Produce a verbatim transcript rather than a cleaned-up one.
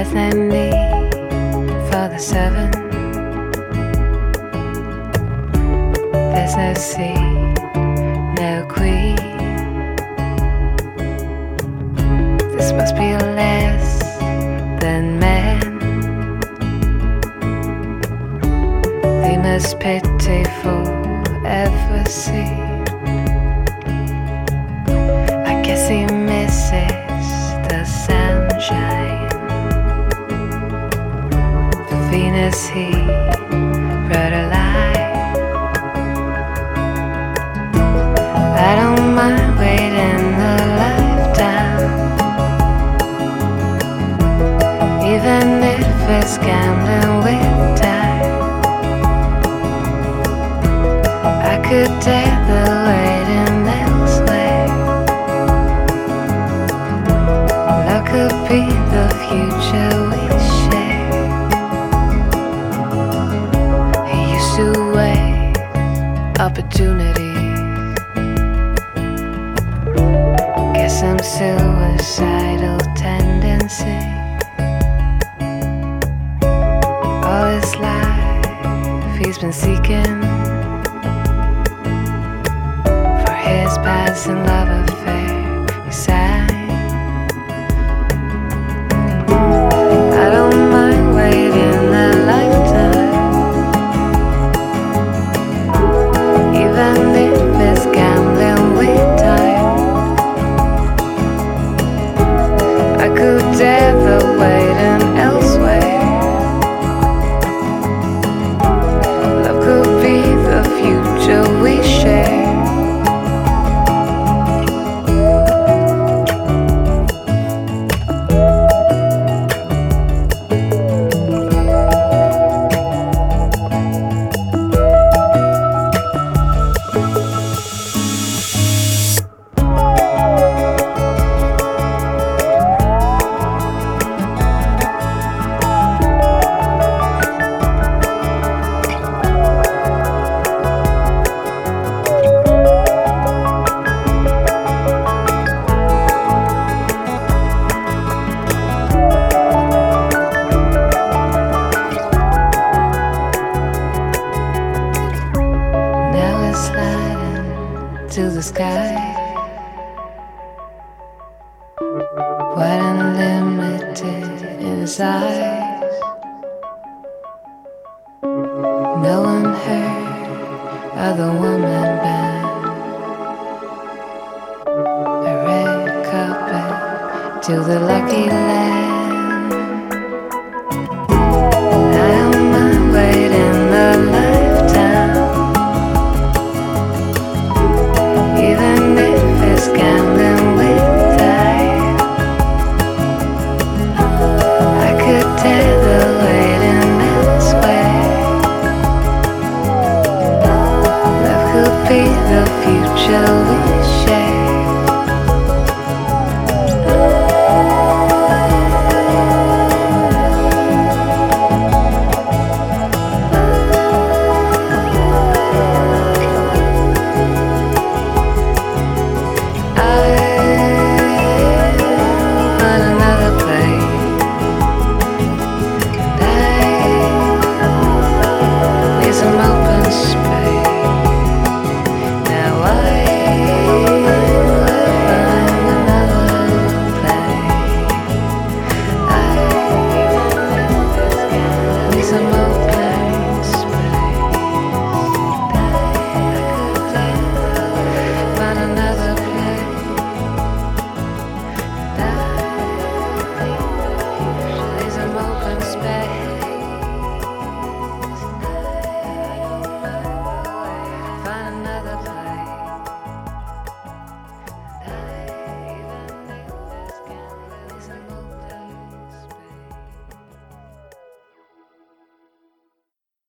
There's no need for the seven. There's no sea, no queen. This must be less than men. They must pitiful ever see. I guess he misses the sunshine. For Venus he wrote a lie. I don't mind waiting a lifetime, even if it's gambling with time. I could dare the waiting elsewhere. Love could be the future we share. He used to wait opportunity. Guess some suicidal tendency. All his life he's been seeking for his passing love affair. He sang, I don't mind waiting a lifetime, even if it's gambling with time. I could dare the waiting elsewhere. Love could be the future we share. Sliding to the sky, wide unlimited in his eyes. No one heard of the woman band. A red carpet to the lucky land.